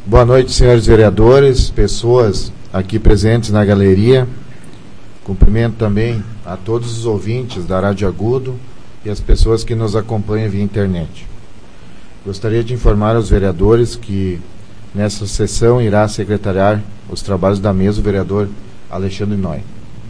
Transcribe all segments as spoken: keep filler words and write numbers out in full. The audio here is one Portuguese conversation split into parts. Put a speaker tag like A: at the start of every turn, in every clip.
A: Boa noite, senhores vereadores, pessoas aqui presentes na galeria. Cumprimento também a todos os ouvintes da Rádio Agudo e as pessoas que nos acompanham via internet. Gostaria de informar aos vereadores que nessa sessão irá secretariar os trabalhos da mesa o vereador Alexandre Noy.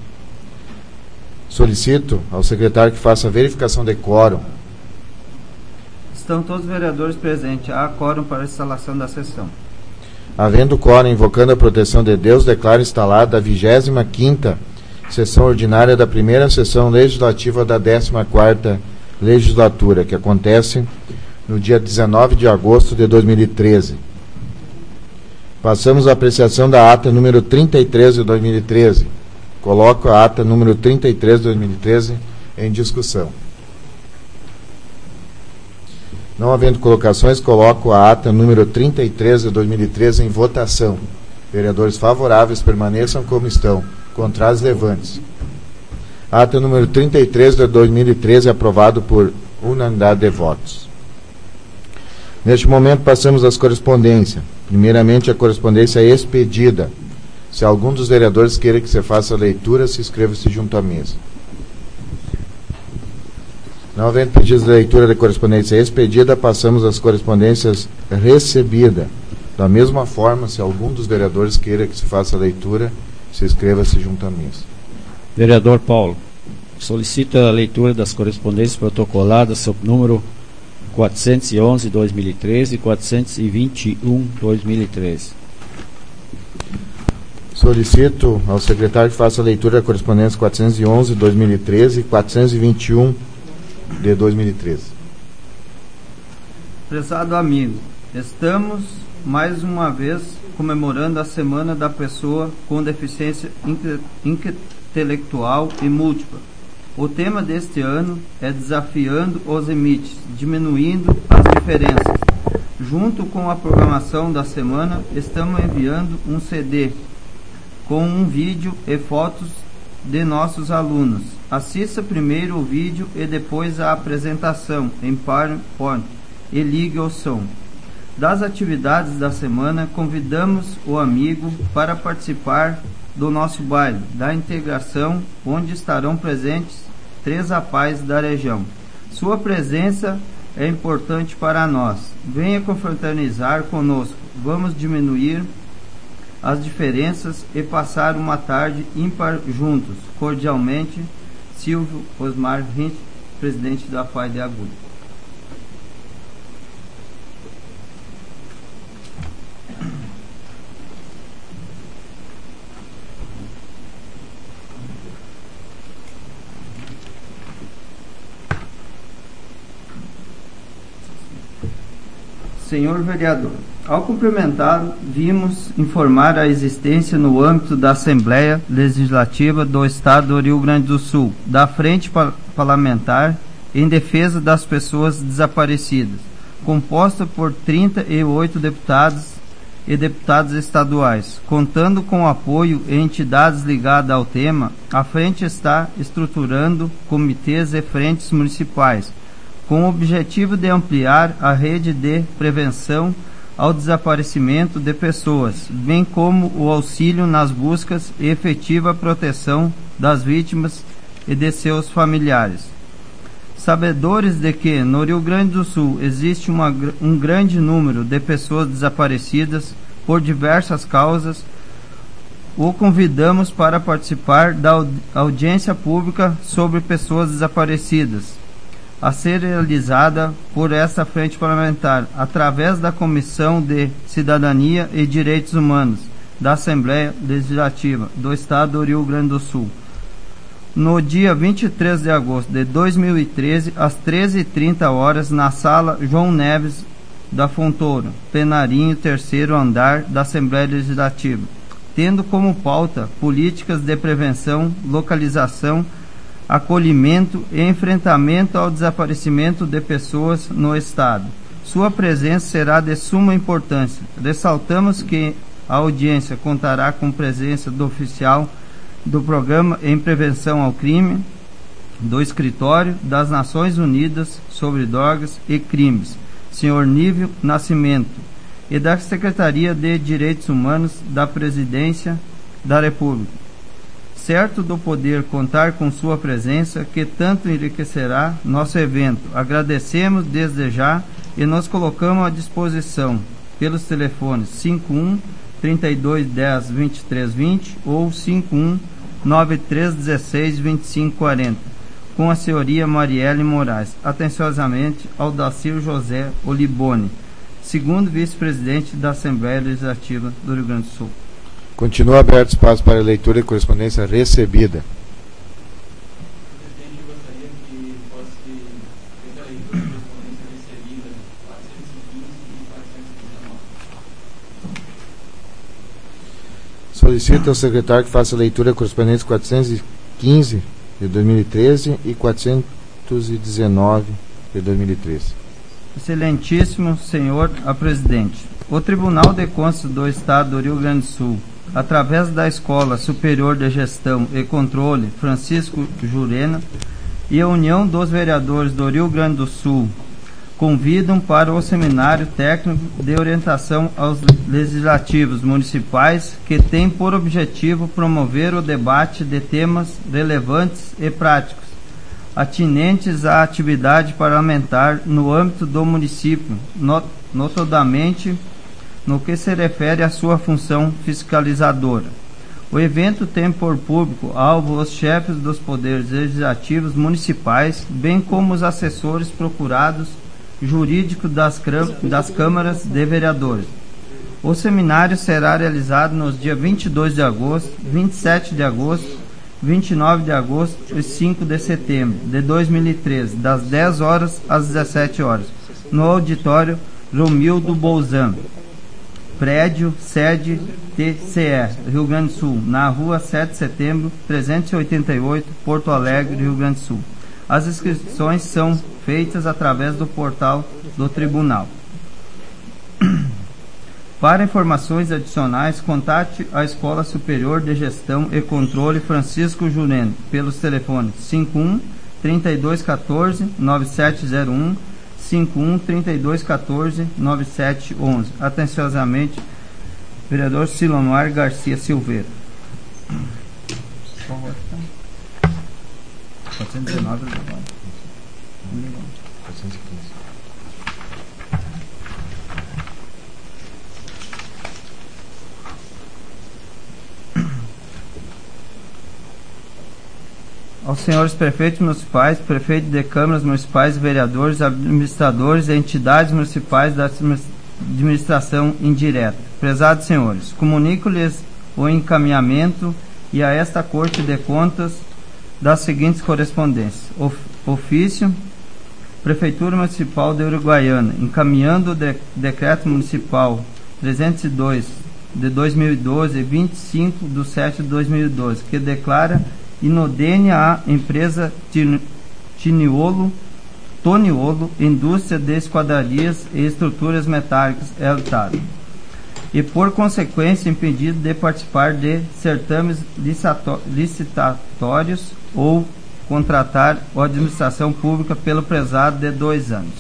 A: Solicito ao secretário que faça a verificação de quórum.
B: Estão todos os vereadores presentes. Há quórum para a instalação da sessão.
A: Havendo quórum, invocando a proteção de Deus, declaro instalada a vigésima quinta sessão ordinária da primeira sessão legislativa da décima quarta legislatura, que acontece no dia dezenove de agosto de dois mil e treze. Passamos à apreciação da ata número trinta e três de dois mil e treze. Coloco a ata número trinta e três de dois mil e treze em discussão. Não havendo colocações, coloco a ata número trinta e três de dois mil e treze em votação. Vereadores favoráveis permaneçam como estão. Contrários, levante-se. Ata número trinta e três de dois mil e treze aprovado por unanimidade de votos. Neste momento passamos às correspondências. Primeiramente a correspondência expedida. Se algum dos vereadores queira que se faça a leitura, se inscreva-se junto à mesa. Não havendo pedidos de leitura da correspondência expedida, passamos às correspondências recebidas. Da mesma forma, se algum dos vereadores queira que se faça a leitura, se inscreva-se junto à mesa.
C: Vereador Paulo, solicito a leitura das correspondências protocoladas sob número quatrocentos e onze, dois mil e treze e quatrocentos e vinte e um, dois mil e treze.
A: Solicito ao secretário que faça a leitura da correspondência quatrocentos e onze, dois mil e treze e quatrocentos e vinte e um, de dois mil e treze.
B: Prezado amigo, estamos mais uma vez comemorando a Semana da Pessoa com Deficiência Intelectual e Múltipla. O tema deste ano é Desafiando os Limites, Diminuindo as Diferenças. Junto com a programação da semana, estamos enviando um C D com um vídeo e fotos de nossos alunos. Assista primeiro o vídeo e depois a apresentação em PowerPoint e ligue o som. Das atividades da semana, convidamos o amigo para participar do nosso baile da integração, onde estarão presentes três rapazes da região. Sua presença é importante para nós. Venha confraternizar conosco. Vamos diminuir as diferenças e passar uma tarde ímpar juntos. Cordialmente, Silvio Osmar Rint, presidente da F A I de Agudo. Senhor vereador, ao cumprimentar, vimos informar a existência no âmbito da Assembleia Legislativa do Estado do Rio Grande do Sul, da Frente Parlamentar em Defesa das Pessoas Desaparecidas, composta por trinta e oito deputados e deputados estaduais. Contando com o apoio e entidades ligadas ao tema, a Frente está estruturando comitês e frentes municipais, com o objetivo de ampliar a rede de prevenção ao desaparecimento de pessoas, bem como o auxílio nas buscas e efetiva proteção das vítimas e de seus familiares. Sabedores de que no Rio Grande do Sul existe uma, um grande número de pessoas desaparecidas por diversas causas, o convidamos para participar da audiência pública sobre pessoas desaparecidas, a ser realizada por essa frente parlamentar, através da Comissão de Cidadania e Direitos Humanos da Assembleia Legislativa do Estado do Rio Grande do Sul. No dia vinte e três de agosto de dois mil e treze, às treze e trinta horas, na sala João Neves da Fontoura, Penarinho, terceiro andar da Assembleia Legislativa, tendo como pauta políticas de prevenção, localização, acolhimento e enfrentamento ao desaparecimento de pessoas no Estado. Sua presença será de suma importância. Ressaltamos que a audiência contará com presença do oficial do Programa em Prevenção ao Crime, do Escritório das Nações Unidas sobre Drogas e Crimes, senhor Nívio Nascimento, e da Secretaria de Direitos Humanos da Presidência da República. Certo do poder contar com sua presença, que tanto enriquecerá nosso evento, agradecemos desde já e nos colocamos à disposição pelos telefones cinco um, trinta e dois, dez, vinte e três, vinte ou cinco um, nove três, dezesseis, vinte e cinco, quarenta, com a senhoria Marielle Moraes. Atenciosamente, Aldacir José Olibone, segundo vice-presidente da Assembleia Legislativa do Rio Grande do Sul.
A: Continua aberto espaço para leitura e correspondência recebida.
D: Presidente, eu gostaria que fosse feita a leitura de correspondência recebida quatrocentos e quinze e quatrocentos e dezenove.
A: Solicita ao secretário que faça a leitura de correspondência quatrocentos e quinze de dois mil e treze e quatrocentos e dezenove de dois mil e treze.
B: Excelentíssimo senhor a presidente, o Tribunal de Contas do Estado do Rio Grande do Sul, através da Escola Superior de Gestão e Controle Francisco Jurena e a União dos Vereadores do Rio Grande do Sul, convidam para o Seminário Técnico de Orientação aos Legislativos Municipais, que tem por objetivo promover o debate de temas relevantes e práticos, atinentes à atividade parlamentar no âmbito do município, notadamente no que se refere à sua função fiscalizadora. O evento tem por público-alvo os chefes dos poderes legislativos municipais, bem como os assessores procurados jurídicos das, das câmaras de vereadores. O seminário será realizado nos dias vinte e dois de agosto, vinte e sete de agosto, vinte e nove de agosto e cinco de setembro de dois mil e treze, das dez horas às dezessete horas, no auditório Romildo Bolzan, prédio sede T C E, Rio Grande do Sul, na rua sete de setembro, trezentos e oitenta e oito, Porto Alegre, Rio Grande do Sul. As inscrições são feitas através do portal do Tribunal. Para informações adicionais, contate a Escola Superior de Gestão e Controle Francisco Jureno pelos telefones cinco um, trinta e dois, quatorze, nove sete zero um, cinco um, trinta e dois, quatorze, nove sete onze. Atenciosamente, vereador Silomar Garcia Silveira. quatrocentos e dezenove.
A: quatrocentos e quinze.
B: Aos senhores prefeitos municipais, prefeitos de câmaras municipais, vereadores, administradores e entidades municipais da administração indireta. Prezados senhores, comunico-lhes o encaminhamento e a esta Corte de Contas das seguintes correspondências. Of, ofício, Prefeitura Municipal de Uruguaiana, encaminhando o de, Decreto Municipal trezentos e dois de dois mil e doze, vinte e cinco de sete de dois mil e doze, que declara inodene a empresa Tiniolo, Toniolo, Indústria de Esquadrias e Estruturas Metálicas, Eltado, e por consequência impedido de participar de certames licitatórios ou contratar a administração pública pelo prezado de dois anos.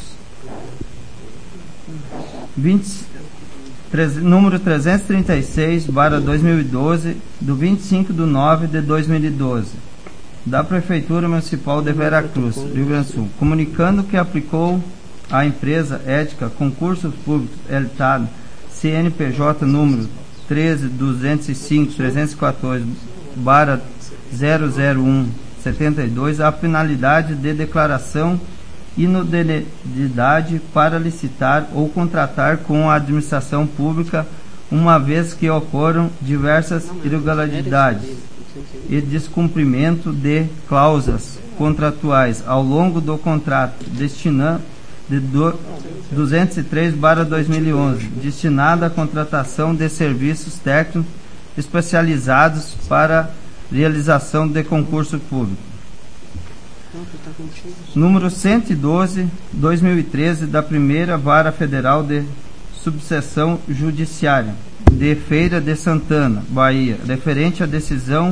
B: vinte, número trezentos e trinta e seis, barra dois mil e doze, do vinte e cinco de nove de dois mil e doze, da Prefeitura Municipal de Veracruz, Rio Grande do Sul, comunicando que aplicou à empresa ética concursos públicos Eltado C N P J número treze, duzentos e cinco, trezentos e quatorze, barra zero zero um, setenta e dois, a finalidade de declaração inutileidade para licitar ou contratar com a administração pública, uma vez que ocorram diversas irregularidades e descumprimento de cláusulas contratuais ao longo do contrato, destinando de duzentos e três barra dois mil e onze, destinada à contratação de serviços técnicos especializados para realização de concurso público. Número cento e doze, dois mil e treze, da Primeira Vara Federal de Subseção Judiciária de Feira de Santana, Bahia, referente à decisão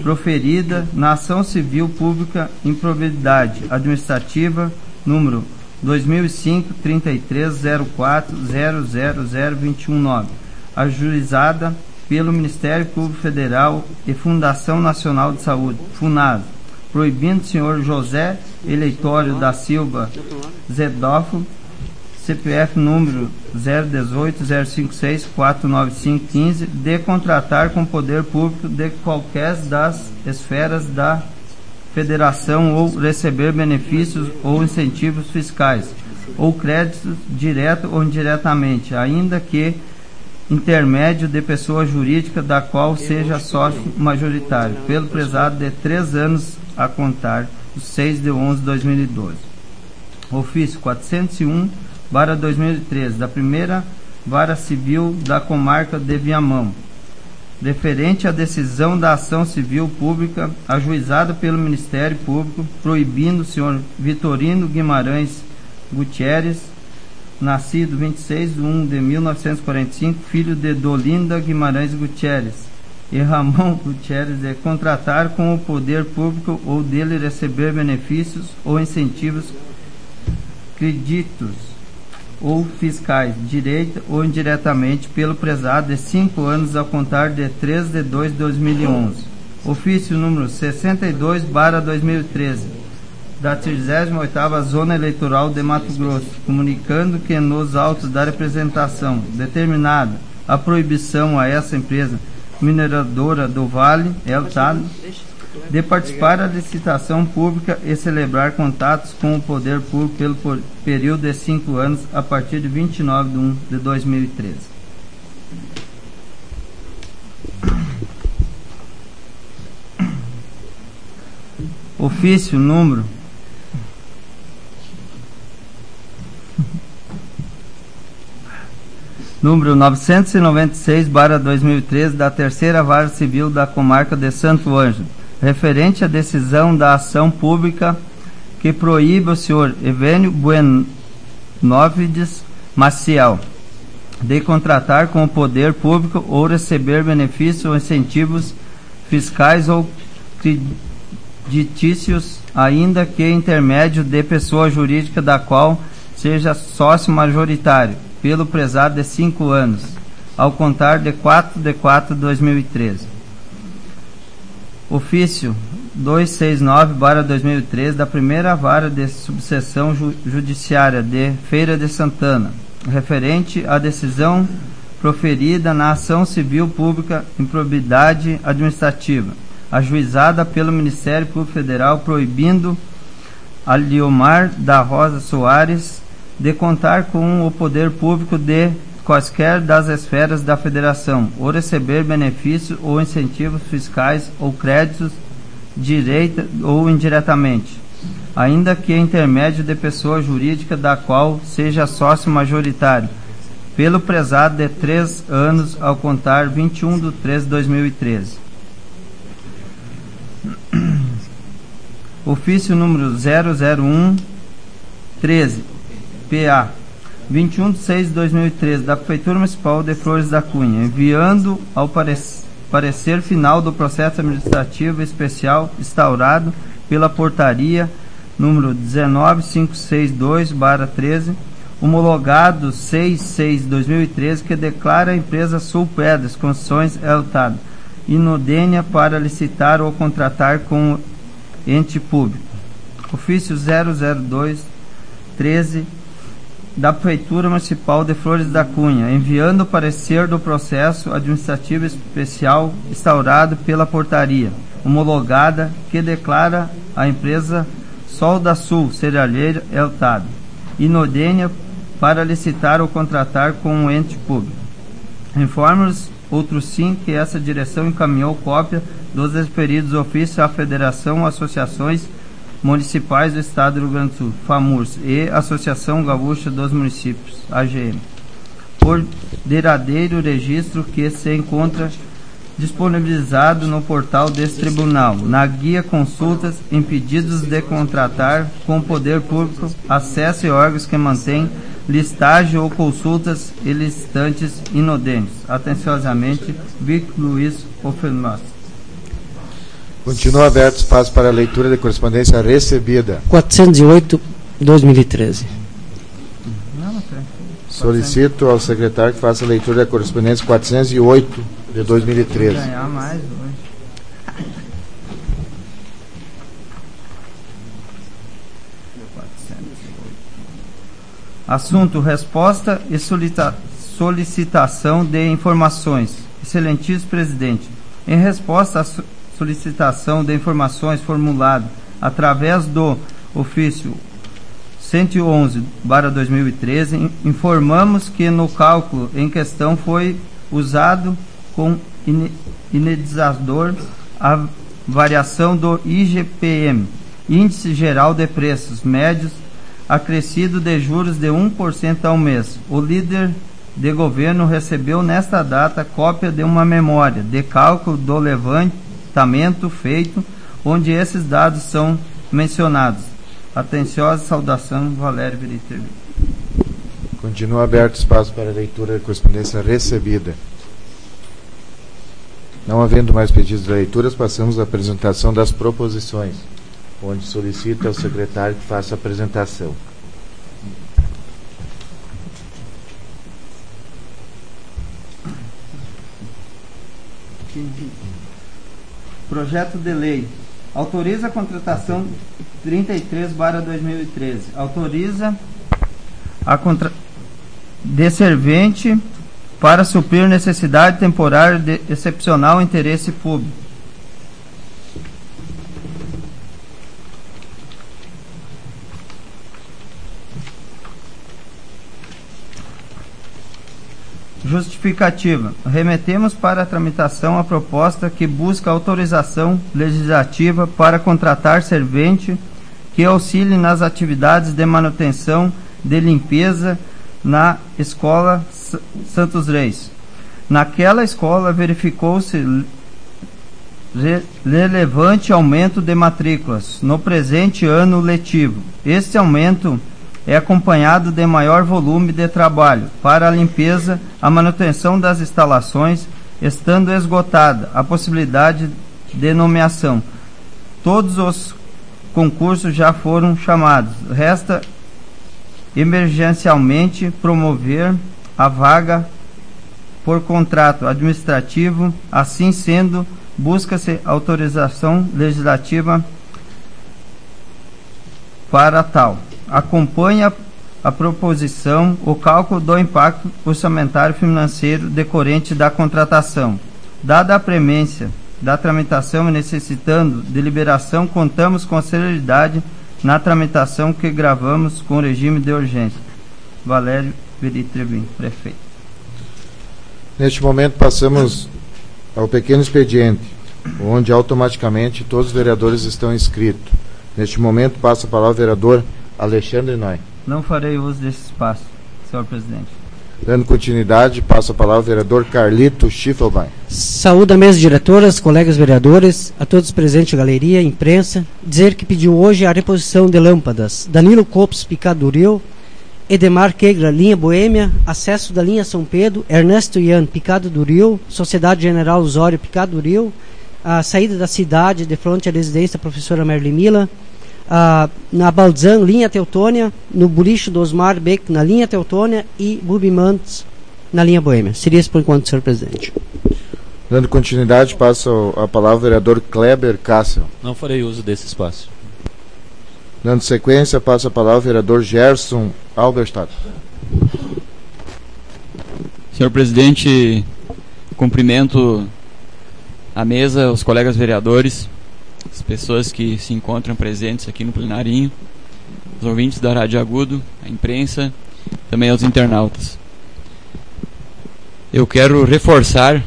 B: proferida na ação civil pública improbidade administrativa número dois mil e cinco, trinta e três zero quatro zero zero zero dois um nove, ajuizada pelo Ministério Público Federal e Fundação Nacional de Saúde, FUNASA, proibindo o senhor José Eleitório da Silva Zedófilo, C P F número zero dezoito, zero cinquenta e seis, quatrocentos e noventa e cinco, quinze, de contratar com o poder público de qualquer das esferas da federação ou receber benefícios ou incentivos fiscais ou créditos direto ou indiretamente, ainda que intermédio de pessoa jurídica da qual seja sócio majoritário, pelo prezado de três anos a contar do seis de onze de dois mil e doze. Ofício quatrocentos e um barra dois mil e treze, da primeira Vara Civil da Comarca de Viamão, referente à decisão da ação civil pública ajuizada pelo Ministério Público, proibindo o senhor Vitorino Guimarães Gutierrez, nascido vinte e seis de um de mil novecentos e quarenta e cinco, filho de Dolinda Guimarães Gutierrez e Ramon Gutierrez, de contratar com o poder público ou dele receber benefícios ou incentivos, créditos ou fiscais, direita ou indiretamente, pelo prezado de cinco anos a contar de três de dois de dois mil e onze. Ofício número sessenta e dois barra dois mil e treze, da trigésima oitava Zona Eleitoral de Mato Grosso, comunicando que nos autos da representação determinada a proibição a essa empresa mineradora do Vale, Eltado, de participar da licitação pública e celebrar contatos com o poder público pelo período de cinco anos a partir de vinte e nove de um de dois mil e treze. Ofício número número novecentos e noventa e seis barra dois mil e treze, da terceira Vara Civil da Comarca de Santo Ângelo, referente à decisão da ação pública que proíbe o senhor Evênio Buenovides Maciel de contratar com o poder público ou receber benefícios ou incentivos fiscais ou creditícios, ainda que intermédio de pessoa jurídica da qual seja sócio majoritário, pelo prezado de cinco anos, ao contar de quatro de quatro de dois mil e treze. Ofício duzentos e sessenta e nove barra dois mil e treze, da primeira Vara de Subseção Ju- Judiciária de Feira de Santana, referente à decisão proferida na ação civil pública improbidade administrativa, ajuizada pelo Ministério Público Federal, proibindo a Liomar da Rosa Soares de contar com o poder público de quaisquer das esferas da federação, ou receber benefícios ou incentivos fiscais ou créditos, direita ou indiretamente, ainda que intermédio de pessoa jurídica da qual seja sócio majoritário, pelo prezado de três anos ao contar vinte e um de três de dois mil e treze. Ofício número zero zero um treze, P A, vinte e um de seis de dois mil e treze, da Prefeitura Municipal de Flores da Cunha, enviando ao parecer, parecer final do processo administrativo especial instaurado pela portaria número dezenove mil quinhentos e sessenta e dois barra treze, homologado seis de seis de dois mil e treze, que declara a empresa Sul Pedras Construções Eltado inodênia para licitar ou contratar com o ente público. Ofício zero zero dois treze, da Prefeitura Municipal de Flores da Cunha, enviando o parecer do processo administrativo especial instaurado pela portaria homologada, que declara a empresa Sol da Sul Cerealheira Eltado inodênia para licitar ou contratar com o ente público. Informa-nos outro sim que essa direção encaminhou cópia dos referidos ofícios à Federação Associações Municipais do Estado do Rio Grande do Sul, FAMURS, e Associação Gaúcha dos Municípios, A G M, por derradeiro registro que se encontra disponibilizado no portal deste tribunal, na guia Consultas em pedidos de contratar com o poder público, acesso e órgãos que mantêm listagem ou consultas e listantes inodentes. Atenciosamente, Victor Luiz Offermast.
A: Continua aberto espaço para a leitura de correspondência recebida.
E: quatrocentos e oito, dois mil e treze.
A: Solicito ao secretário que faça a leitura da correspondência quatrocentos e oito de dois mil e treze.
B: Vou ganhar mais hoje. Assunto: resposta e solicita- solicitação de informações. Excelentíssimo presidente, em resposta à so- solicitação de informações formulada através do ofício cento e onze barra dois mil e treze, in- informamos que no cálculo em questão foi usado com ine- inedizador a variação do I G P M, Índice Geral de Preços Médios, acrescido de juros de um por cento ao mês. O líder de governo recebeu nesta data cópia de uma memória de cálculo do levantamento feito, onde esses dados são mencionados. Atenciosa saudação, Valério Veriterbi.
A: Continua aberto espaço para a leitura da correspondência recebida. Não havendo mais pedidos de leituras, passamos à apresentação das proposições, onde solicita ao secretário que faça a apresentação.
B: Projeto de lei. Autoriza a contratação trinta e três barra dois mil e treze. Autoriza a contra... de servente para suprir necessidade temporária de excepcional interesse público. Justificativa. Remetemos para a tramitação a proposta que busca autorização legislativa para contratar servente que auxilie nas atividades de manutenção de limpeza na Escola S- Santos Reis. Naquela escola verificou-se re- relevante aumento de matrículas no presente ano letivo. Este aumento é acompanhado de maior volume de trabalho para a limpeza, a manutenção das instalações, estando esgotada a possibilidade de nomeação. Todos os concursos já foram chamados. Resta emergencialmente promover a vaga por contrato administrativo. Assim sendo, busca-se autorização legislativa para tal. Acompanha a proposição o cálculo do impacto orçamentário financeiro decorrente da contratação. Dada a premência da tramitação e necessitando de liberação, contamos com celeridade na tramitação que gravamos com regime de urgência. Valério Veriterbi, prefeito.
A: Neste momento passamos ao pequeno expediente, onde automaticamente todos os vereadores estão inscritos. Neste momento passa a palavra ao vereador Alexandre Noy.
B: Não farei uso desse espaço, senhor presidente.
A: Dando continuidade, passo a palavra ao vereador Carlito Schiffelbein.
E: Saúde a mesa diretoras, colegas vereadores, a todos presentes, galeria, imprensa. Dizer que pediu hoje a reposição de lâmpadas Danilo Copos, Picado do Rio, Edemar Kegra, linha Boêmia, acesso da linha São Pedro, Ernesto Ian, Picado do Rio, Sociedade General Osório, Picado do Rio, a saída da cidade, de frente à residência da professora Merli Mila, Uh, na Balzan, linha Teutônia, no Boliche do Osmar Beck, na linha Teutônia, e Bubimantes, na linha Boêmia. Seria isso por enquanto, senhor presidente.
A: Dando continuidade, passo a palavra ao vereador Kleber Kassel.
F: Não farei uso desse espaço.
A: Dando sequência, passo a palavra ao vereador Gerson Alberstadt.
F: Senhor presidente, cumprimento a mesa, os colegas vereadores, as pessoas que se encontram presentes aqui no plenarinho, os ouvintes da Rádio Agudo, a imprensa, também aos internautas. Eu quero reforçar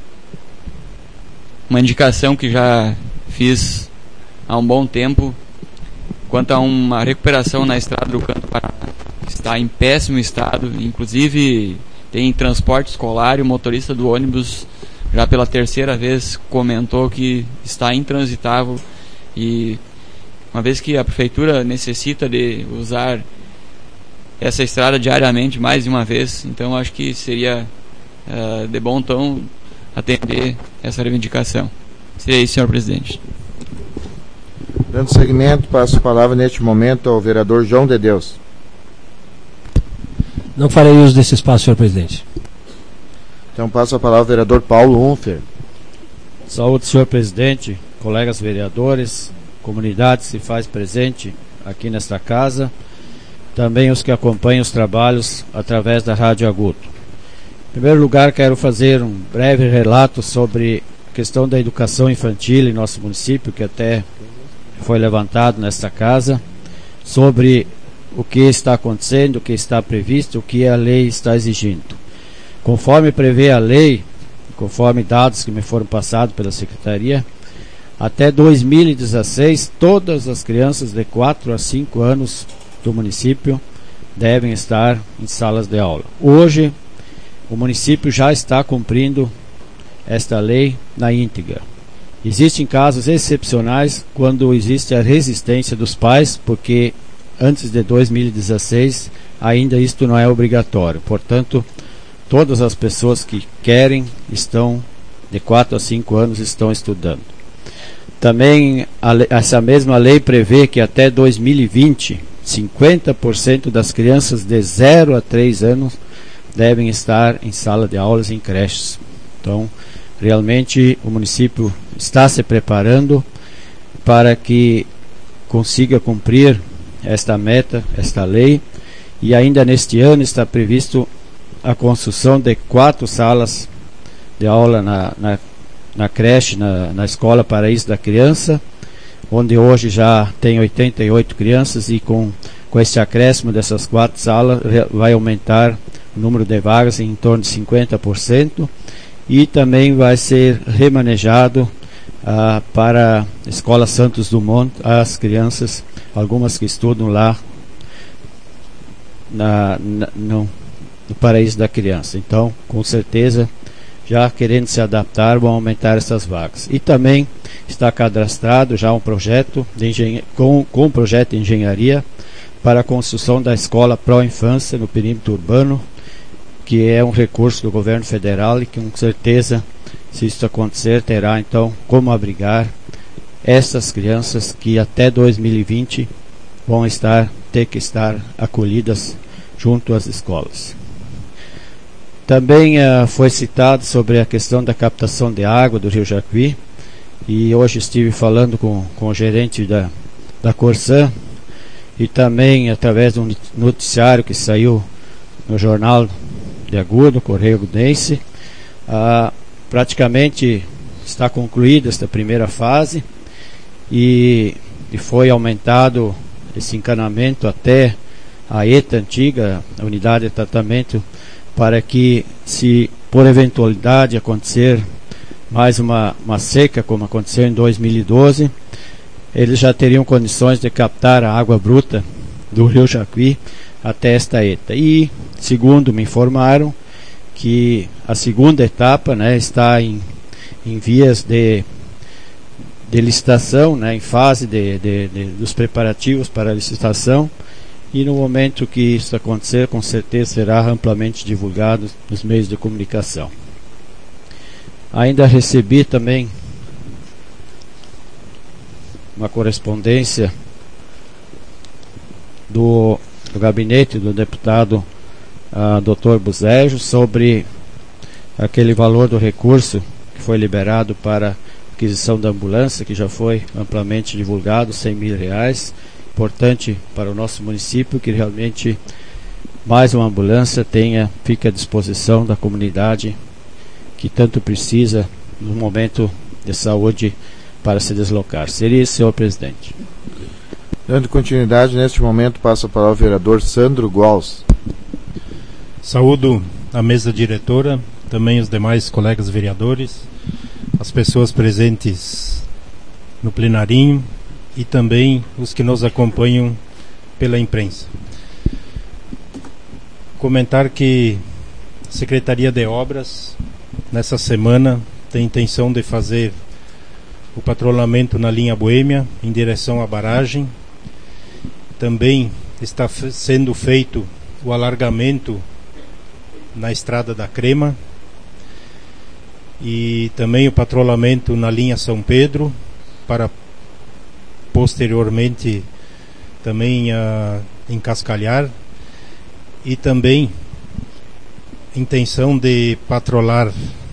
F: uma indicação que já fiz há um bom tempo quanto a uma recuperação na estrada do Canto Paraná. Está em péssimo estado, inclusive tem transporte escolar e o motorista do ônibus já pela terceira vez comentou que está intransitável, e uma vez que a prefeitura necessita de usar essa estrada diariamente mais de uma vez, então acho que seria uh, de bom tom atender essa reivindicação. Seria isso, senhor presidente.
A: Dando seguimento, passo a palavra neste momento ao vereador João de Deus.
G: Não farei uso desse espaço, senhor presidente.
A: Então passo a palavra ao vereador Paulo Unfer.
C: Saúde, senhor presidente, colegas vereadores, comunidade se faz presente aqui nesta casa, também os que acompanham os trabalhos através da Rádio Agudo. Em primeiro lugar, quero fazer um breve relato sobre a questão da educação infantil em nosso município, que até foi levantado nesta casa, sobre o que está acontecendo, o que está previsto, o que a lei está exigindo. Conforme prevê a lei, conforme dados que me foram passados pela Secretaria, até dois mil e dezesseis, todas as crianças de quatro a cinco anos do município devem estar em salas de aula. Hoje, o município já está cumprindo esta lei na íntegra. Existem casos excepcionais quando existe a resistência dos pais, porque antes de dois mil e dezesseis ainda isto não é obrigatório. Portanto, todas as pessoas que querem estão de quatro a cinco anos estão estudando. Também a, essa mesma lei prevê que até dois mil e vinte, cinquenta por cento das crianças de zero a três anos devem estar em sala de aulas em creches. Então, realmente o município está se preparando para que consiga cumprir esta meta, esta lei, e ainda neste ano está previsto a construção de quatro salas de aula na, na, na creche, na, na Escola Paraíso da Criança, onde hoje já tem oitenta e oito crianças, e com, com este acréscimo dessas quatro salas vai aumentar o número de vagas em torno de cinquenta por cento, e também vai ser remanejado ah, para a Escola Santos Dumont as crianças, algumas que estudam lá na, na, no, no Paraíso da Criança. Então, com certeza, já querendo se adaptar, vão aumentar essas vagas. E também está cadastrado já um projeto de engenharia, com, com um projeto de engenharia para a construção da Escola Pró-Infância no perímetro urbano, que é um recurso do governo federal e que com certeza, se isso acontecer, terá então como abrigar essas crianças que até dois mil e vinte vão estar, ter que estar acolhidas junto às escolas. Também uh, foi citado sobre a questão da captação de água do Rio Jacuí, e hoje estive falando com, com o gerente da, da Corsan, e também através de um noticiário que saiu no jornal de Agudo, Correio Agudense, uh, praticamente está concluída esta primeira fase, e, e foi aumentado esse encanamento até a ETA antiga, a unidade de tratamento, para que, se por eventualidade acontecer mais uma, uma seca, como aconteceu em dois mil e doze, eles já teriam condições de captar a água bruta do Rio Jacuí até esta ETA. E, segundo me informaram, que a segunda etapa, né, está em, em vias de, de licitação, né, em fase de, de, de, dos preparativos para a licitação, e no momento que isso acontecer, com certeza será amplamente divulgado nos meios de comunicação. Ainda recebi também uma correspondência do, do gabinete do deputado uh, doutor Buzejo sobre aquele valor do recurso que foi liberado para aquisição da ambulância, que já foi amplamente divulgado, cem mil reais. Importante para o nosso município que realmente mais uma ambulância tenha, fique à disposição da comunidade que tanto precisa no momento de saúde para se deslocar. Seria isso, senhor presidente.
A: Dando continuidade, neste momento passo a palavra ao vereador Sandro Guals.
H: Saúdo a mesa diretora, também os demais colegas vereadores, as pessoas presentes no plenarinho e também os que nos acompanham pela imprensa. Comentar que a Secretaria de Obras, nessa semana, tem intenção de fazer o patrulhamento na linha Boêmia, em direção à barragem. Também está f- sendo feito o alargamento na Estrada da Crema, e também o patrulhamento na linha São Pedro, para posteriormente também uh, em Cascalhar, e também intenção de patrolar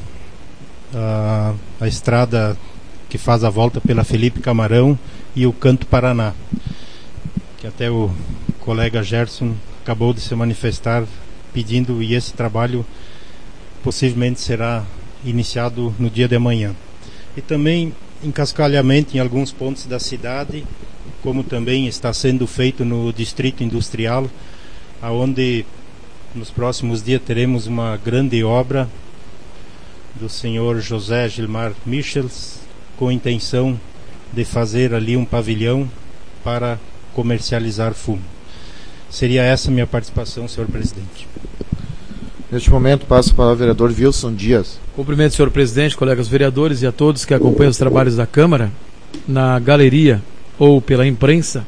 H: a, a estrada que faz a volta pela Felipe Camarão e o Canto Paraná, que até o colega Gerson acabou de se manifestar pedindo, e esse trabalho possivelmente será iniciado no dia de amanhã. E também encascalhamento em alguns pontos da cidade, como também está sendo feito no Distrito Industrial, aonde nos próximos dias teremos uma grande obra do senhor José Gilmar Michels, com a intenção de fazer ali um pavilhão para comercializar fumo. Seria essa a minha participação, senhor presidente.
A: Neste momento, passo a palavra ao vereador Wilson Dias.
I: Cumprimento, senhor presidente, colegas vereadores e a todos que acompanham os trabalhos da Câmara na galeria ou pela imprensa.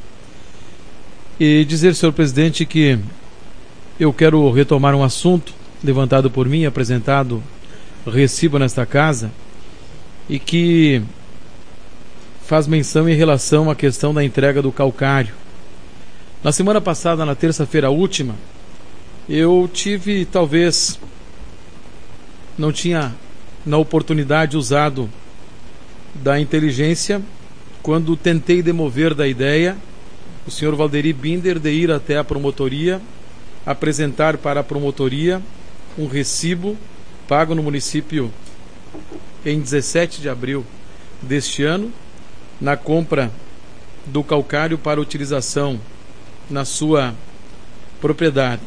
I: E dizer, senhor presidente, que eu quero retomar um assunto levantado por mim, apresentado, recibo nesta casa, e que faz menção em relação à questão da entrega do calcário. Na semana passada, na terça-feira última, eu tive, talvez, não tinha na oportunidade usado da inteligência quando tentei demover da ideia o senhor Valderi Binder de ir até a promotoria, apresentar para a promotoria um recibo pago no município em dezessete de abril deste ano, na compra do calcário para utilização na sua propriedade.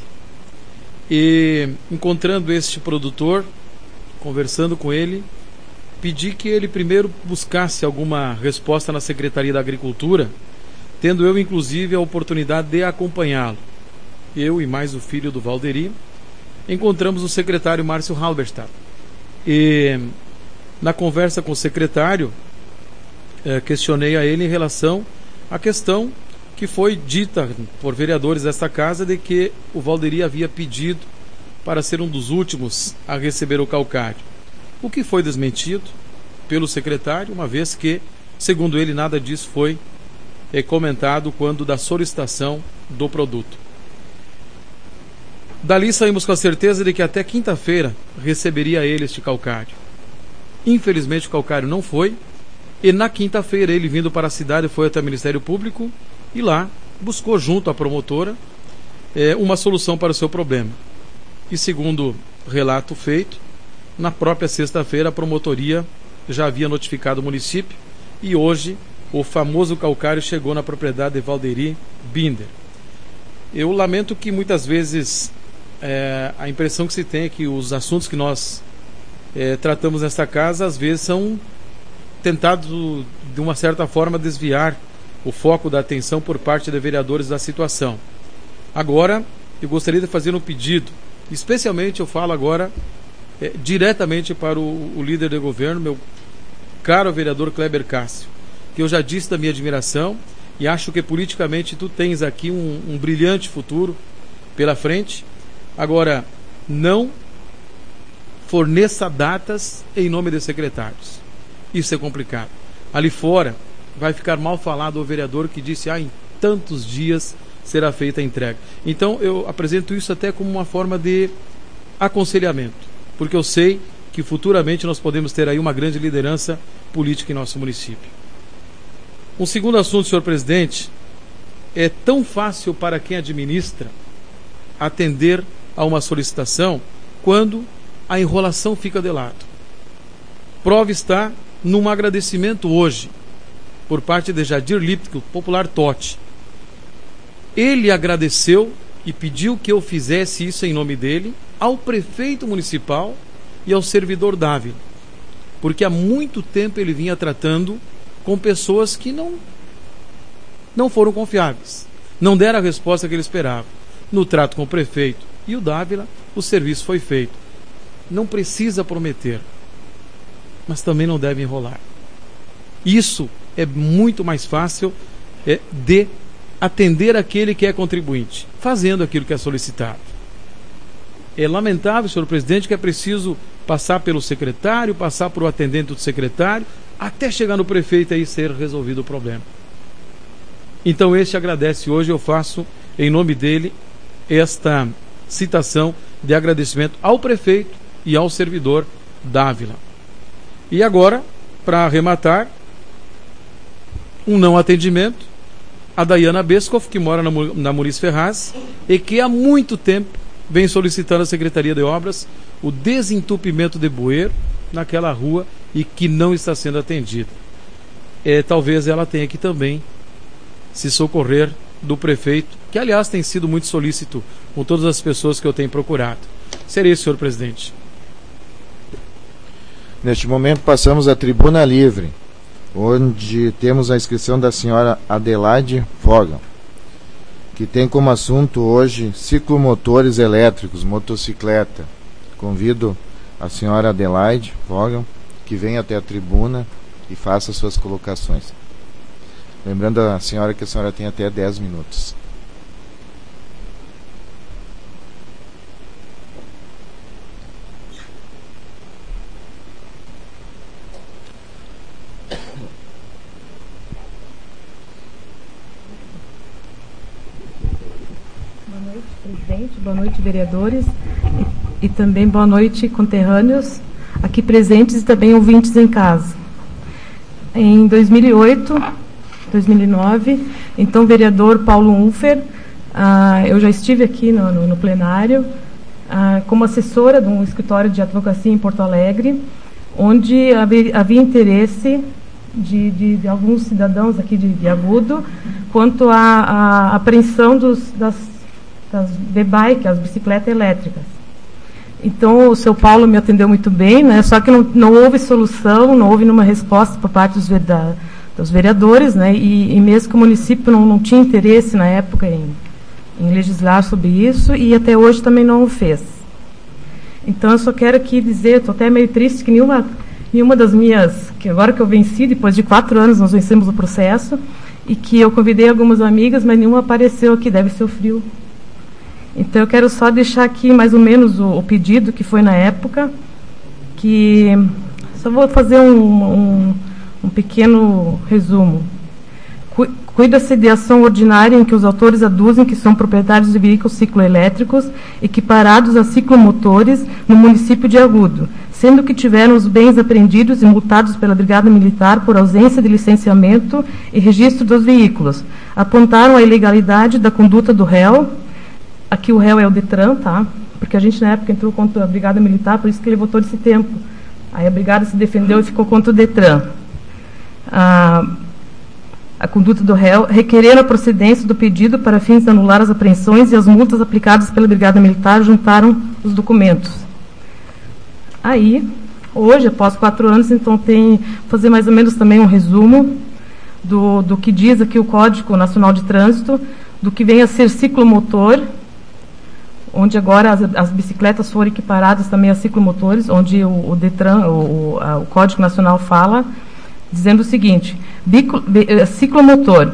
I: E encontrando este produtor, conversando com ele, pedi que ele primeiro buscasse alguma resposta na Secretaria da Agricultura, tendo eu inclusive a oportunidade de acompanhá-lo. Eu e mais o filho do Valderi encontramos o secretário Márcio Halberstadt. E na conversa com o secretário, eh, questionei a ele em relação à questão que foi dita por vereadores desta casa de que o Valderi havia pedido para ser um dos últimos a receber o calcário. O que foi desmentido pelo secretário, uma vez que, segundo ele, nada disso foi eh, comentado quando da solicitação do produto. Dali saímos com a certeza de que até quinta-feira receberia ele este calcário. Infelizmente o calcário não foi, e na quinta-feira ele, vindo para a cidade, foi até o Ministério Público e lá buscou junto à promotora eh, uma solução para o seu problema. E segundo relato feito, na própria sexta-feira a promotoria já havia notificado o município e hoje o famoso calcário chegou na propriedade de Valderi Binder. Eu lamento que muitas vezes é, a impressão que se tem é que os assuntos que nós é, tratamos nesta casa às vezes são tentados de uma certa forma desviar o foco da atenção por parte de vereadores da situação. Agora eu gostaria de fazer um pedido, especialmente eu falo agora é, diretamente para o, o líder de governo, meu caro vereador Kleber Cássio, que eu já disse da minha admiração e acho que politicamente tu tens aqui um, um brilhante futuro pela frente. Agora, não forneça datas em nome de secretários. Isso é complicado. Ali fora vai ficar mal falado o vereador que disse, ah, em tantos dias será feita a entrega. Então eu apresento isso até como uma forma de aconselhamento, porque eu sei que futuramente nós podemos ter aí uma grande liderança política em nosso município. Um segundo assunto, senhor presidente, é tão fácil para quem administra atender a uma solicitação quando a enrolação fica de lado. Prova está num agradecimento hoje por parte de Jadir Liptko, popular Totti. Ele agradeceu e pediu que eu fizesse isso em nome dele ao prefeito municipal e ao servidor Dávila, porque há muito tempo ele vinha tratando com pessoas que não, não foram confiáveis, não deram a resposta que ele esperava. No trato com o prefeito e o Dávila, o serviço foi feito. Não precisa prometer, mas também não deve enrolar. Isso é muito mais fácil é, de atender aquele que é contribuinte, fazendo aquilo que é solicitado. É lamentável, senhor presidente, que é preciso passar pelo secretário, passar por o atendente do secretário, até chegar no prefeito e aí ser resolvido o problema. Então este agradece hoje, eu faço em nome dele esta citação de agradecimento ao prefeito e ao servidor Dávila. E agora, para arrematar, um não atendimento a Dayana Bescoff, que mora na, na Muriz Ferraz e que há muito tempo vem solicitando à Secretaria de Obras o desentupimento de bueiro naquela rua e que não está sendo atendida. É, talvez ela tenha que também se socorrer do prefeito, que aliás tem sido muito solícito com todas as pessoas que eu tenho procurado. Seria isso, senhor presidente.
A: Neste momento passamos à tribuna livre, onde temos a inscrição da senhora Adelaide Vogel, que tem como assunto hoje ciclomotores elétricos, motocicleta. Convido a senhora Adelaide Vogel que venha até a tribuna e faça suas colocações. Lembrando a senhora que a senhora tem até dez minutos.
J: Presidente, boa noite, vereadores, e, e também boa noite, conterrâneos, aqui presentes e também ouvintes em casa. Em dois mil e oito, dois mil e nove, então o vereador Paulo Unfer, ah, eu já estive aqui no, no, no plenário ah, como assessora de um escritório de advocacia em Porto Alegre, onde havia, havia interesse de, de, de alguns cidadãos aqui de, de Agudo quanto à apreensão dos, das as B-bike, as bicicletas elétricas. Então o seu Paulo me atendeu muito bem, né? Só que não, não houve solução, não houve nenhuma resposta por parte dos, da, dos vereadores, né? E, e mesmo que o município não, não tinha interesse na época em, em legislar sobre isso, e até hoje também não o fez. Então eu só quero aqui dizer, estou até meio triste que nenhuma, nenhuma das minhas, que agora que eu venci, depois de quatro anos nós vencemos o processo, e que eu convidei algumas amigas, mas nenhuma apareceu aqui, deve ser o frio. Então eu quero só deixar aqui mais ou menos o, o pedido que foi na época, que só vou fazer um, um, um pequeno resumo. Cu, Cuida-se de ação ordinária em que os autores aduzem que são proprietários de veículos cicloelétricos equiparados a ciclomotores no município de Agudo, sendo que tiveram os bens apreendidos e multados pela Brigada Militar por ausência de licenciamento e registro dos veículos. Apontaram a ilegalidade da conduta do réu. Aqui o réu é o Detran, tá? Porque a gente na época entrou contra a Brigada Militar, por isso que ele votou desse tempo. Aí a Brigada se defendeu e ficou contra o Detran. A, a conduta do réu, requereram a procedência do pedido para fins de anular as apreensões e as multas aplicadas pela Brigada Militar, juntaram os documentos. Aí, hoje, após quatro anos, então tem fazer mais ou menos também um resumo do, do que diz aqui o Código Nacional de Trânsito, do que vem a ser ciclomotor, onde agora as, as bicicletas foram equiparadas também a ciclomotores, onde o, o Detran, o, a, o Código Nacional fala, dizendo o seguinte: bico, be, ciclomotor,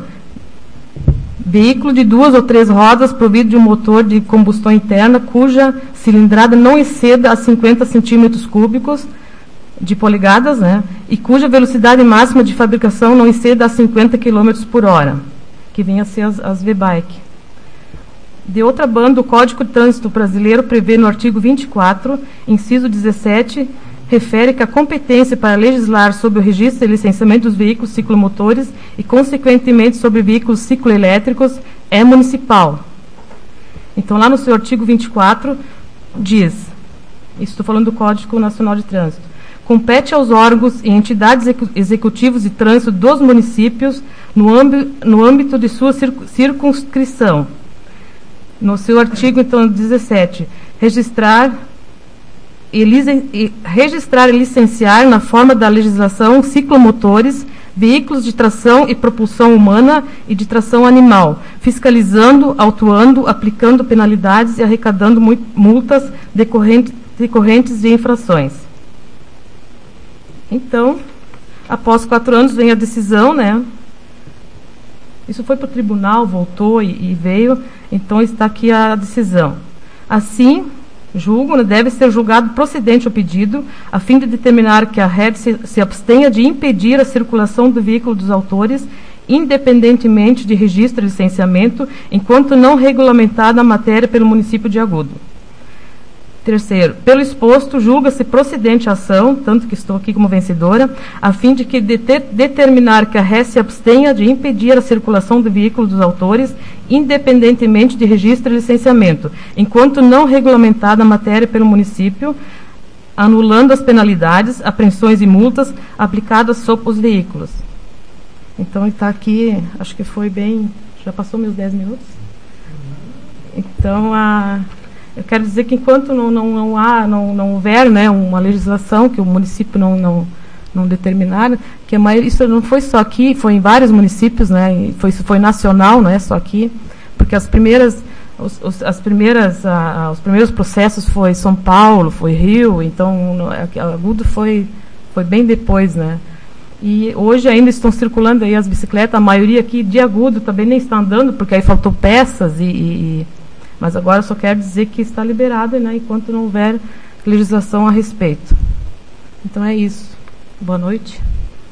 J: veículo de duas ou três rodas provido de um motor de combustão interna cuja cilindrada não exceda a cinquenta centímetros cúbicos de polegadas, né, e cuja velocidade máxima de fabricação não exceda a cinquenta quilômetros por hora, que vem a ser as, as V-bike. De outra banda, o Código de Trânsito Brasileiro prevê no artigo vinte e quatro, inciso dezessete, refere que a competência para legislar sobre o registro e licenciamento dos veículos ciclomotores e, consequentemente, sobre veículos cicloelétricos é municipal. Então, lá no seu artigo vinte e quatro, diz, estou falando do Código Nacional de Trânsito, compete aos órgãos e entidades executivos de trânsito dos municípios, no âmbito, no âmbito de sua circunscrição. No seu artigo, então, dezessete, registrar e, e, registrar e licenciar, na forma da legislação, ciclomotores, veículos de tração e propulsão humana e de tração animal, fiscalizando, autuando, aplicando penalidades e arrecadando multas decorrentes, decorrentes de infrações. Então, após quatro anos, vem a decisão, né? Isso foi para o tribunal, voltou e, e veio, então está aqui a decisão. Assim, julgo, né, deve ser julgado procedente o pedido, a fim de determinar que a R E D se, se abstenha de impedir a circulação do veículo dos autores, independentemente de registro e licenciamento, enquanto não regulamentada a matéria pelo município de Agudo. Terceiro, pelo exposto, julga-se procedente a ação, tanto que estou aqui como vencedora, a fim de que de determinar que a ré se abstenha de impedir a circulação do veículo dos autores, independentemente de registro e licenciamento, enquanto não regulamentada a matéria pelo município, anulando as penalidades, apreensões e multas aplicadas sobre os veículos. Então, está aqui, acho que foi bem... Já passou meus dez minutos? Então, a... eu quero dizer que enquanto não, não, não, há, não, não houver, né, uma legislação que o município não, não, não determinar, que a maioria, isso não foi só aqui, foi em vários municípios, né, foi, foi nacional, não é só aqui, porque as primeiras, os, os, as primeiras, a, os primeiros processos foi São Paulo, foi Rio, então Agudo foi, foi bem depois, né. E hoje ainda estão circulando aí as bicicletas, a maioria aqui de Agudo também nem está andando, porque aí faltou peças, e, e, mas agora eu só quero dizer que está liberado, né, enquanto não houver legislação a respeito. Então é isso. Boa noite.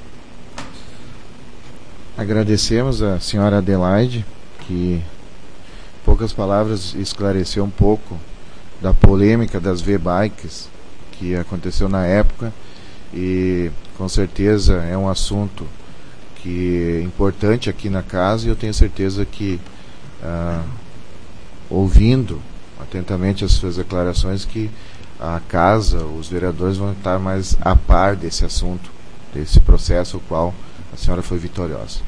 A: Agradecemos a senhora Adelaide, que em poucas palavras esclareceu um pouco da polêmica das V-Bikes que aconteceu na época, e com certeza é um assunto que é importante aqui na casa, e eu tenho certeza que ah, ouvindo atentamente as suas declarações, que a casa, os vereadores vão estar mais a par desse assunto, desse processo o qual a senhora foi vitoriosa.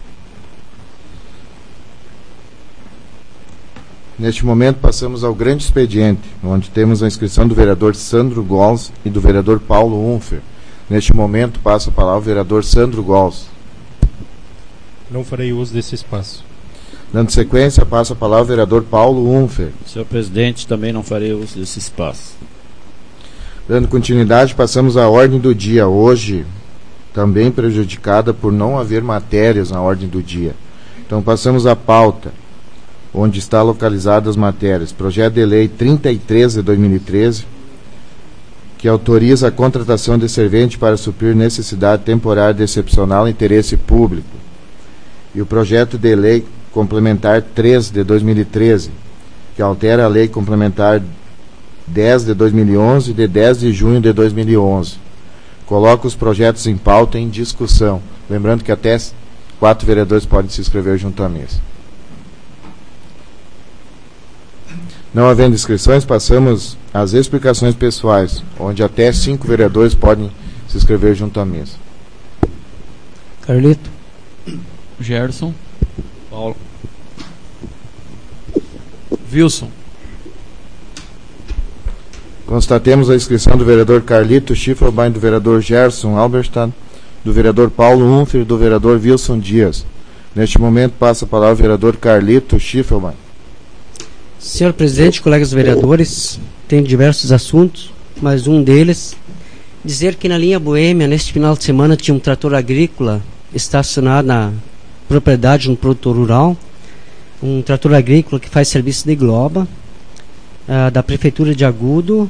A: Neste momento passamos ao grande expediente, onde temos a inscrição do vereador Sandro Gols e do vereador Paulo Unfer. Neste momento, passo a palavra ao vereador Sandro Gols.
H: Não farei uso desse espaço.
A: Dando sequência, passo a palavra ao vereador Paulo Unfer.
C: Senhor presidente, também não farei uso desse espaço.
A: Dando continuidade, passamos à ordem do dia. Hoje, também prejudicada por não haver matérias na ordem do dia. Então, passamos à pauta, onde está localizadas as matérias. Projeto de Lei trinta e três de dois mil e treze, que autoriza a contratação de servente para suprir necessidade temporária de excepcional interesse público. E o projeto de lei complementar três de dois mil e treze, que altera a lei complementar dez de dois mil e onze, de dez de junho de dois mil e onze. Coloca os projetos em pauta em discussão. Lembrando que até quatro vereadores podem se inscrever junto à mesa. Não havendo inscrições, passamos às explicações pessoais, onde até cinco vereadores podem se inscrever junto à mesa.
E: Carlito.
F: Gerson.
I: Paulo. Wilson.
A: Constatemos a inscrição do vereador Carlito Schiffelbein, do vereador Gerson Alberstadt, do vereador Paulo Unfer e do vereador Wilson Dias. Neste momento, passa a palavra ao vereador Carlito Schiffelbein.
E: Senhor presidente, colegas vereadores, tem diversos assuntos, mas um deles, dizer que na linha Boêmia, neste final de semana, tinha um trator agrícola estacionado na propriedade de um produtor rural, um trator agrícola que faz serviço de globa, uh, da prefeitura de Agudo,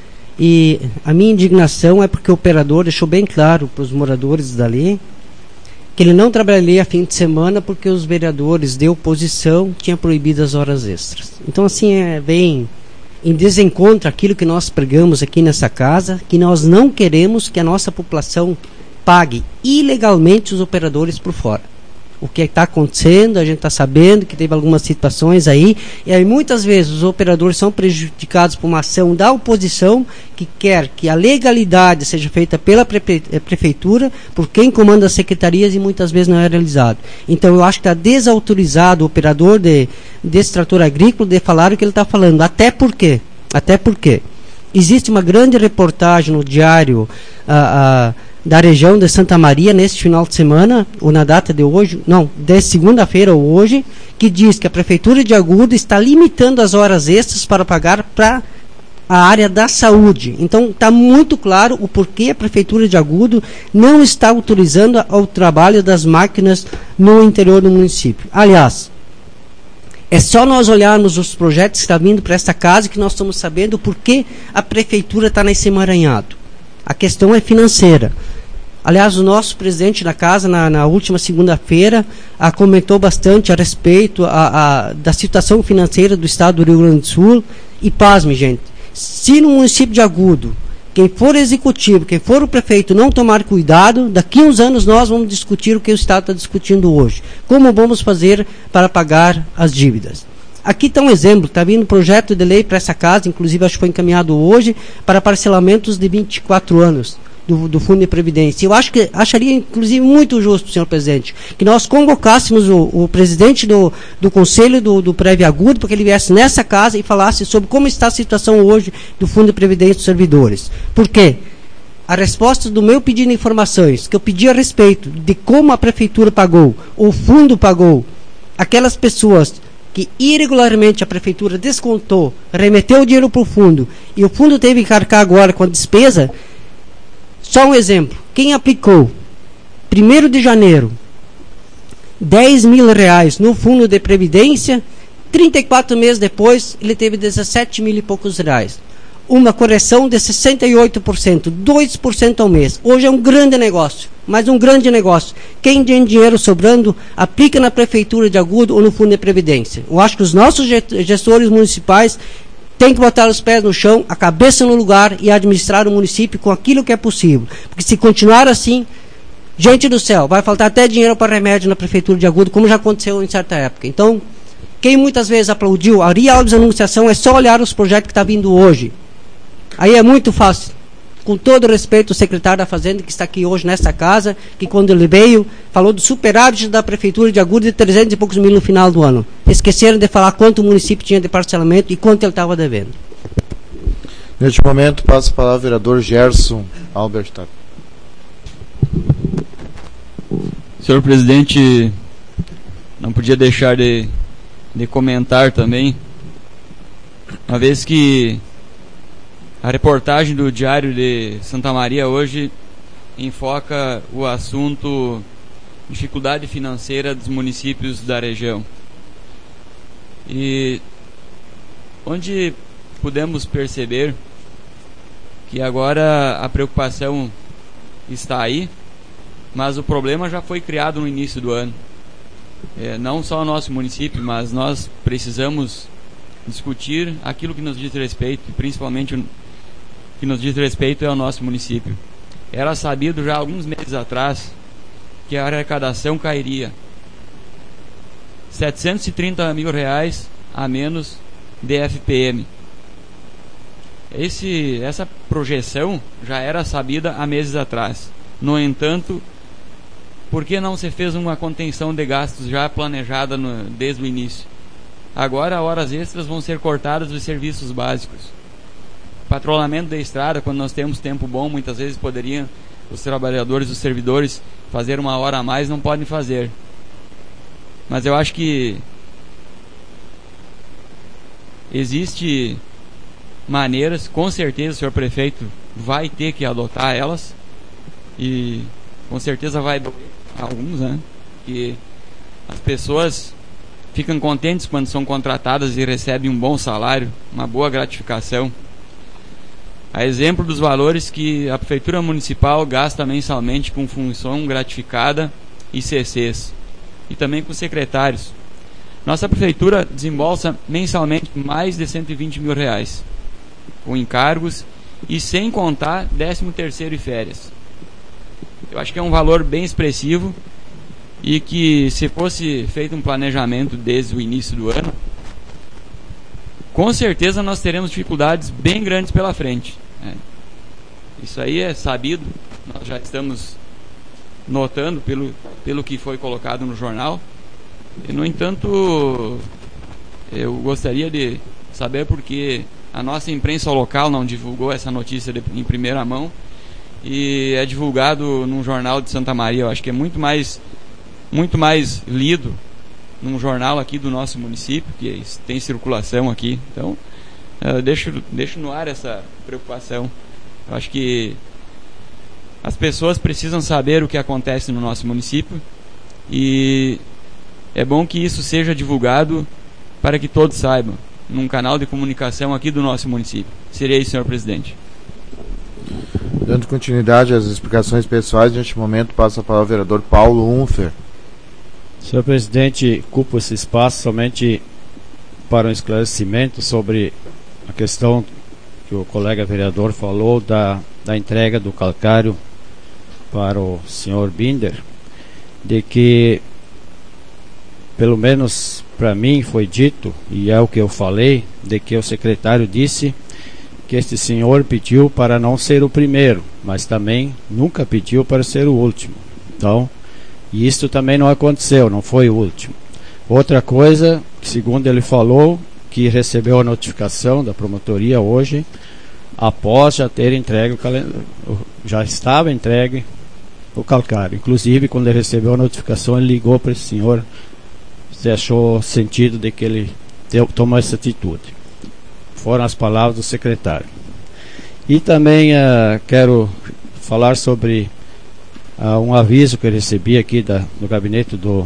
E: e a minha indignação é porque o operador deixou bem claro para os moradores dali que ele não trabalharia fim de semana porque os vereadores de oposição tinham proibido as horas extras. Então, assim, é bem em desencontro aquilo que nós pregamos aqui nessa casa, que nós não queremos que a nossa população pague ilegalmente os operadores por fora. O que está acontecendo, a gente está sabendo que teve algumas situações aí, e aí muitas vezes os operadores são prejudicados por uma ação da oposição que quer que a legalidade seja feita pela prefe- prefeitura, por quem comanda as secretarias, e muitas vezes não é realizado. Então eu acho que está desautorizado o operador de, desse trator agrícola de falar o que ele está falando. Até porque, até porque existe uma grande reportagem no diário a, a, da região de Santa Maria neste final de semana, ou na data de hoje, não, de segunda-feira ou hoje, que diz que a Prefeitura de Agudo está limitando as horas extras para pagar para a área da saúde. Então está muito claro o porquê a Prefeitura de Agudo não está autorizando o trabalho das máquinas no interior do município. Aliás, é só nós olharmos os projetos que estão vindo para esta casa que nós estamos sabendo por que a Prefeitura está nesse emaranhado. A questão é financeira. Aliás, o nosso presidente da casa, na, na última segunda-feira, a, comentou bastante a respeito a, a, da situação financeira do estado do Rio Grande do Sul. E pasme, gente, Se no município de Agudo, quem for executivo, quem for o prefeito não tomar cuidado, daqui a uns anos nós vamos discutir o que o Estado está discutindo hoje. Como vamos fazer para pagar as dívidas? Aqui está um exemplo, está vindo um projeto de lei para essa casa, inclusive acho que foi encaminhado hoje, para parcelamentos de vinte e quatro anos do, do Fundo de Previdência. Eu acho que acharia, inclusive, muito justo, senhor presidente, que nós convocássemos o, o presidente do, do Conselho do, do Prévio Agudo, para que ele viesse nessa casa e falasse sobre como está a situação hoje do Fundo de Previdência dos servidores. Por quê? A resposta do meu pedido de informações, que eu pedi a respeito de como a Prefeitura pagou, o Fundo pagou, aquelas pessoas que irregularmente a Prefeitura descontou, remeteu o dinheiro para o Fundo, e o Fundo teve que arcar agora com a despesa. Só um exemplo, quem aplicou primeiro de janeiro dez mil reais no Fundo de Previdência, trinta e quatro meses depois ele teve dezessete mil e poucos reais. Uma correção de sessenta e oito por cento, dois por cento ao mês. Hoje é um grande negócio, mas um grande negócio. Quem tem dinheiro sobrando, aplica na Prefeitura de Agudo ou no Fundo de Previdência. Eu acho que os nossos gestores municipais têm que botar os pés no chão, a cabeça no lugar e administrar o município com aquilo que é possível. Porque se continuar assim, gente do céu, vai faltar até dinheiro para remédio na Prefeitura de Agudo, como já aconteceu em certa época. Então, quem muitas vezes aplaudiu a Ari Alves Anunciação é só olhar os projetos que está vindo hoje. Aí é muito fácil. Com todo respeito, o secretário da Fazenda, que está aqui hoje nesta casa, que quando ele veio, falou do superávit da Prefeitura de Agudo de trezentos e poucos mil no final do ano. Esqueceram de falar quanto o município tinha de parcelamento e quanto ele estava devendo.
A: Neste momento, passa a palavra ao vereador Gerson Alberstadt.
F: Senhor presidente, não podia deixar de, de comentar também, uma vez que a reportagem do Diário de Santa Maria hoje enfoca o assunto dificuldade financeira dos municípios da região. E onde pudemos perceber que agora a preocupação está aí, mas o problema já foi criado no início do ano. É, não só o nosso município, mas nós precisamos discutir aquilo que nos diz respeito, e principalmente o que nos diz respeito é o nosso município. Era sabido já alguns meses atrás que a arrecadação cairia setecentos e trinta mil reais a menos de F P M. Esse, essa projeção já era sabida há meses atrás. No entanto, por que não se fez uma contenção de gastos já planejada no, desde o início? Agora, horas extras vão ser cortadas dos serviços básicos. Patrulhamento da estrada, quando nós temos tempo bom, muitas vezes poderiam os trabalhadores, os servidores fazer uma hora a mais, não podem fazer. Mas eu acho que existe maneiras, com certeza o senhor prefeito vai ter que adotar elas, e com certeza vai doer alguns, né? Que as pessoas ficam contentes quando são contratadas e recebem um bom salário, uma boa gratificação. A exemplo dos valores que a Prefeitura Municipal gasta mensalmente com função gratificada e C Cs, e também com secretários. Nossa Prefeitura desembolsa mensalmente mais de cento e vinte mil reais, com encargos e sem contar décimo terceiro e férias. Eu acho que é um valor bem expressivo e que, se fosse feito um planejamento desde o início do ano, com certeza nós teremos dificuldades bem grandes pela frente. É. Isso aí é sabido, nós já estamos notando pelo, pelo que foi colocado no jornal. E, no entanto, eu gostaria de saber por que a nossa imprensa local não divulgou essa notícia de, em primeira mão, e é divulgado num jornal de Santa Maria. Eu acho que é muito mais, muito mais lido num jornal aqui do nosso município, que tem circulação aqui. Então, eu deixo, deixo no ar essa preocupação. Eu acho que as pessoas precisam saber o que acontece no nosso município, e é bom que isso seja divulgado para que todos saibam, num canal de comunicação aqui do nosso município. Seria isso, senhor presidente.
A: Dando continuidade às explicações pessoais, neste momento passa a palavra ao vereador Paulo Unfer.
C: Senhor presidente, ocupo esse espaço somente para um esclarecimento sobre a questão que o colega vereador falou da, da entrega do calcário para o senhor Binder, de que, pelo menos para mim foi dito, e é o que eu falei, de que o secretário disse que este senhor pediu para não ser o primeiro, mas também nunca pediu para ser o último. Então, e isto também não aconteceu, não foi o último. Outra coisa, segundo ele falou, que recebeu a notificação da promotoria hoje, após já ter entregue o calendário, já estava entregue o calcário. Inclusive, quando ele recebeu a notificação, ele ligou para esse senhor, se achou sentido de que ele deu, tomou essa atitude. Foram as palavras do secretário. E também uh, quero falar sobre uh, um aviso que eu recebi aqui da, do gabinete do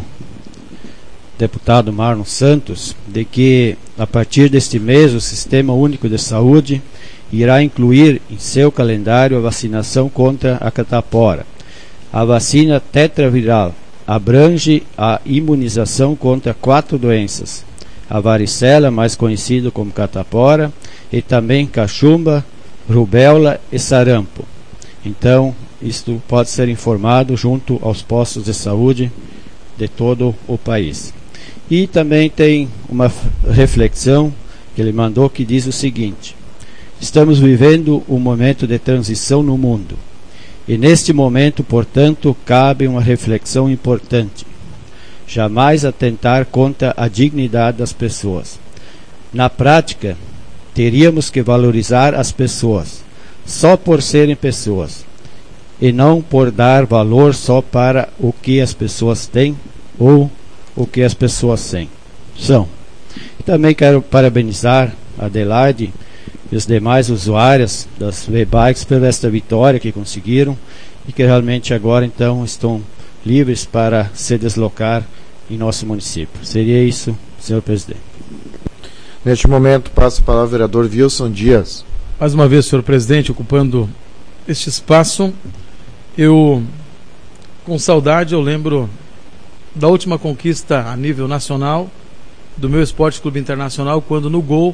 C: deputado Marlon Santos, de que a partir deste mês o Sistema Único de Saúde irá incluir em seu calendário a vacinação contra a catapora. A vacina tetraviral abrange a imunização contra quatro doenças: a varicela, mais conhecida como catapora, e também cachumba, rubéola e sarampo. Então, isto pode ser informado junto aos postos de saúde de todo o país. E também tem uma reflexão que ele mandou que diz o seguinte: estamos vivendo um momento de transição no mundo, e neste momento, portanto, cabe uma reflexão importante: jamais atentar contra a dignidade das pessoas. Na prática, teríamos que valorizar as pessoas só por serem pessoas, e não por dar valor só para o que as pessoas têm ou o que as pessoas têm. São. E também quero parabenizar a Adelaide e os demais usuários das V-Bikes por esta vitória que conseguiram e que realmente agora então estão livres para se deslocar em nosso município. Seria isso, senhor presidente.
A: Neste momento, passo a palavra ao vereador Wilson Dias.
I: Mais uma vez, senhor presidente, ocupando este espaço, eu, com saudade, eu lembro da última conquista a nível nacional do meu Esporte Clube Internacional, quando no gol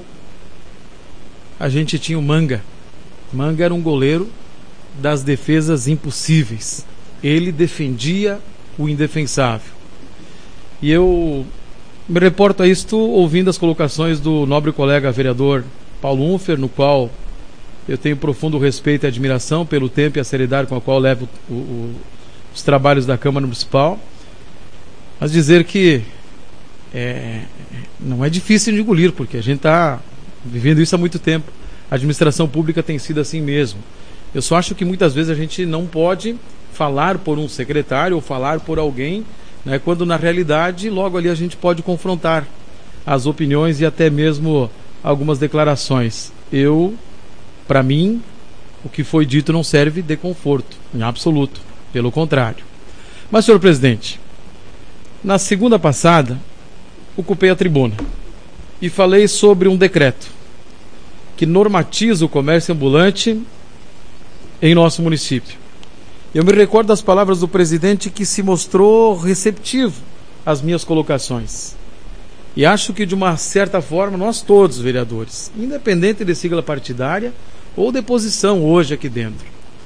I: a gente tinha o Manga. Manga era um goleiro das defesas impossíveis. Ele defendia o indefensável. E eu me reporto a isto ouvindo as colocações do nobre colega vereador Paulo Unfer, no qual eu tenho profundo respeito e admiração pelo tempo e a seriedade com a qual levo o, o, os trabalhos da Câmara Municipal. Mas dizer que é, não é difícil de engolir, porque a gente está vivendo isso há muito tempo. A administração pública tem sido assim mesmo. Eu só acho que muitas vezes a gente não pode falar por um secretário ou falar por alguém, né, quando na realidade logo ali a gente pode confrontar as opiniões e até mesmo algumas declarações. Eu, para mim, o que foi dito não serve de conforto, em absoluto, pelo contrário. Mas, senhor presidente, na segunda passada, ocupei a tribuna e falei sobre um decreto que normatiza o comércio ambulante em nosso município. Eu me recordo das palavras do presidente, que se mostrou receptivo às minhas colocações. E acho que, de uma certa forma, nós todos, vereadores, independente de sigla partidária ou de posição hoje aqui dentro,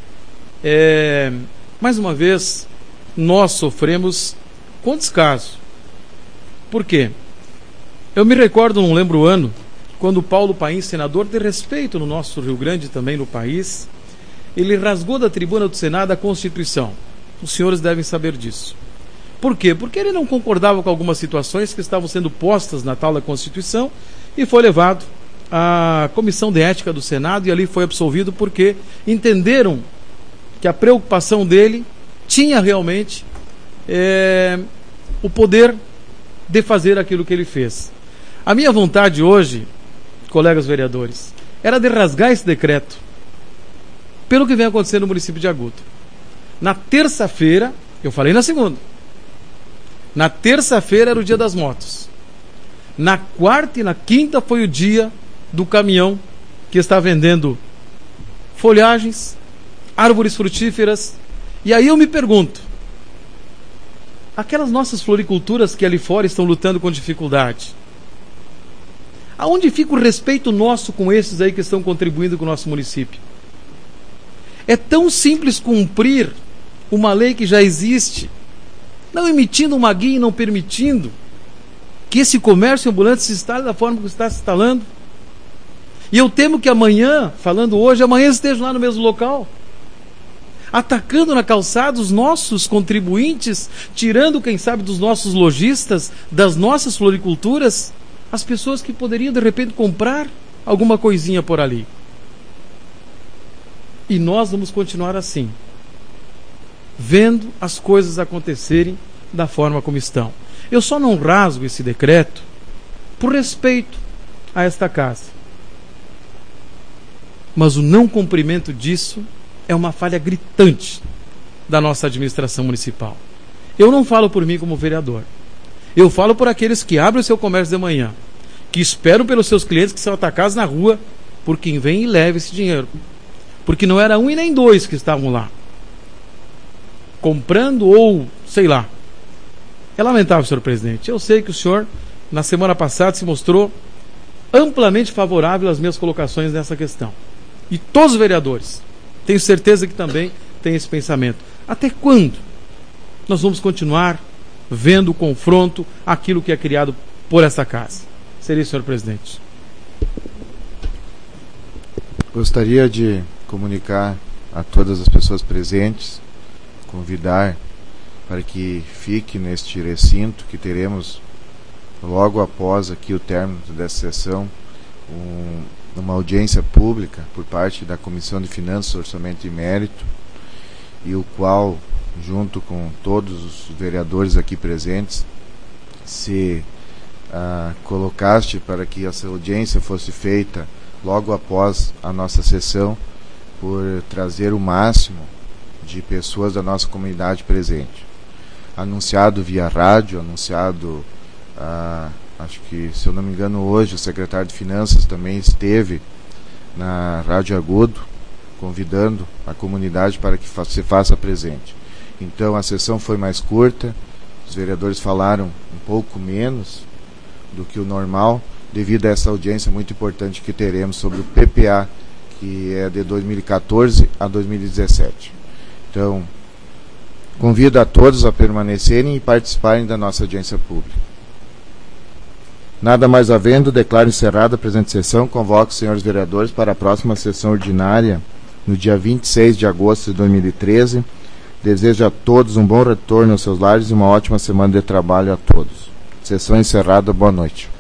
I: é, mais uma vez, nós sofremos com descaso. Por quê? Eu me recordo, não lembro o ano, quando Paulo Paim, senador de respeito no nosso Rio Grande e também no país, ele rasgou da tribuna do Senado a Constituição. Os senhores devem saber disso. Por quê? Porque ele não concordava com algumas situações que estavam sendo postas na tal da Constituição e foi levado à Comissão de Ética do Senado e ali foi absolvido, porque entenderam que a preocupação dele tinha realmente é, o poder de fazer aquilo que ele fez. A minha vontade hoje, colegas vereadores, era de rasgar esse decreto pelo que vem acontecendo no município de Agudo. Na terça-feira, eu falei na segunda, na terça-feira era o dia das motos. Na quarta e na quinta foi o dia do caminhão que está vendendo folhagens, árvores frutíferas. E aí eu me pergunto, aquelas nossas floriculturas que ali fora estão lutando com dificuldade, Aonde fica o respeito nosso com esses aí que estão contribuindo com o nosso município? É tão simples cumprir uma lei que já existe, não emitindo uma guia e não permitindo que esse comércio ambulante se instale da forma que está se instalando. E eu temo que amanhã, falando hoje, amanhã estejam lá no mesmo local, atacando na calçada os nossos contribuintes, tirando, quem sabe, dos nossos lojistas, das nossas floriculturas, as pessoas que poderiam, de repente, comprar alguma coisinha por ali. E nós vamos continuar assim, vendo as coisas acontecerem da forma como estão. Eu só não rasgo esse decreto por respeito a esta casa. Mas o não cumprimento disso é uma falha gritante da nossa administração municipal. Eu não falo por mim como vereador. Eu falo por aqueles que abrem o seu comércio de manhã, que esperam pelos seus clientes que são atacados na rua por quem vem e leva esse dinheiro. Porque não era um e nem dois que estavam lá comprando ou, sei lá. É lamentável, senhor presidente. Eu sei que o senhor, na semana passada, se mostrou amplamente favorável às minhas colocações nessa questão. E todos os vereadores, tenho certeza que também têm esse pensamento. Até quando nós vamos continuar vendo o confronto àquilo que é criado por essa casa? Seria isso, senhor presidente.
A: Gostaria de comunicar a todas as pessoas presentes, convidar para que fique neste recinto, que teremos logo após aqui o término dessa sessão um, uma audiência pública por parte da Comissão de Finanças, Orçamento e Mérito, e o qual, junto com todos os vereadores aqui presentes, se ah, colocaste para que essa audiência fosse feita logo após a nossa sessão, por trazer o máximo de pessoas da nossa comunidade presente. Anunciado via rádio, anunciado, ah, acho que, se eu não me engano, hoje o secretário de Finanças também esteve na Rádio Agudo, convidando a comunidade para que fa- se faça presente. Então a sessão foi mais curta, os vereadores falaram um pouco menos do que o normal, devido a essa audiência muito importante que teremos sobre o P P A, que é de dois mil e quatorze a dois mil e dezessete. Então, convido a todos a permanecerem e participarem da nossa audiência pública. Nada mais havendo, declaro encerrada a presente sessão, convoco os senhores vereadores para a próxima sessão ordinária, no dia vinte e seis de agosto de dois mil e treze. Desejo a todos um bom retorno aos seus lares e uma ótima semana de trabalho a todos. Sessão encerrada, boa noite.